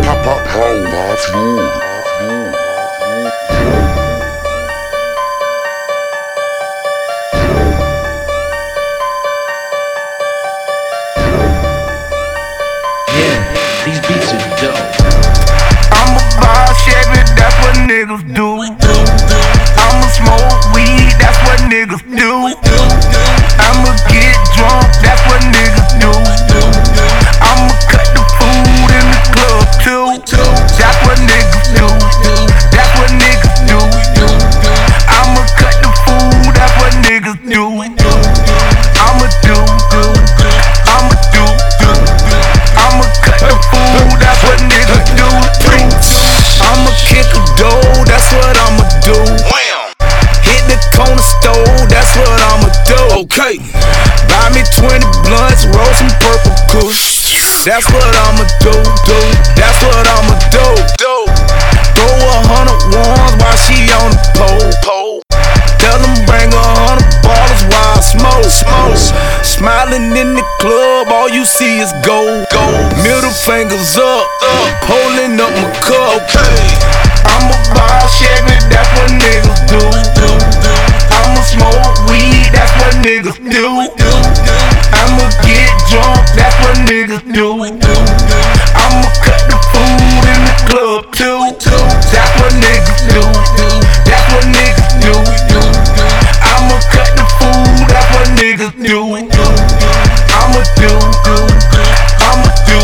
These beats are dope. I'ma buy Chevy, that's what niggas do. I'ma smoke weed, that's what niggas do. I'ma get drunk, that's what niggas do. I'ma cut the food in the club too. That's what niggas do. That's what niggas do. I'ma cut the food, that's what niggas do. I'ma do. I'ma do. I'ma cut the food, that's what niggas do. I'ma kick a dough, that's what I'ma do. Hit the corner store, that's what I'ma do. Okay, buy me 20 blunts, roll some purple kush. That's what I'ma do. That's what I'ma do. Throw 100 ones while she on the pole. Tell them bring 100 bottles while I smoke. Smiling in the club, all you see is gold. Middle fingers up, holding up my cup. I'ma buy Chevy, that's what niggas do. I'ma smoke weed, that's what niggas do. I'ma get drunk, that's what niggas do. I'ma cut the food in the club too. That's what niggas do. That's what niggas do. I'ma cut the food, that's what niggas do. I'ma do. I'ma do.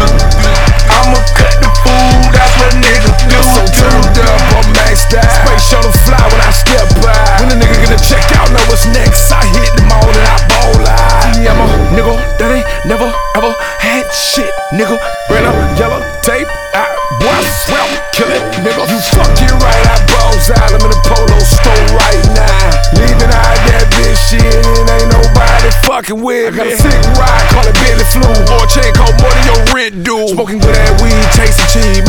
I'ma cut the food, that's what niggas do. So turned up, I'm maxed out. Space on the fly when I step by. When a nigga gonna check out, know what's next. I hit them all and I ball out. Yeah, I'm a nigga that ain't never ever had shit, nigga. Bring up yellow tape, boy, I swear I'ma kill it, nigga. You fuck it right, I balls out. I'm in the polo store right now. Leaving out that bitch shit, and ain't nobody fucking with me. I got a sick ride, call it Billy Flu. Or a chain cost more than your rent due. Smoking good ass weed, tasting cheap.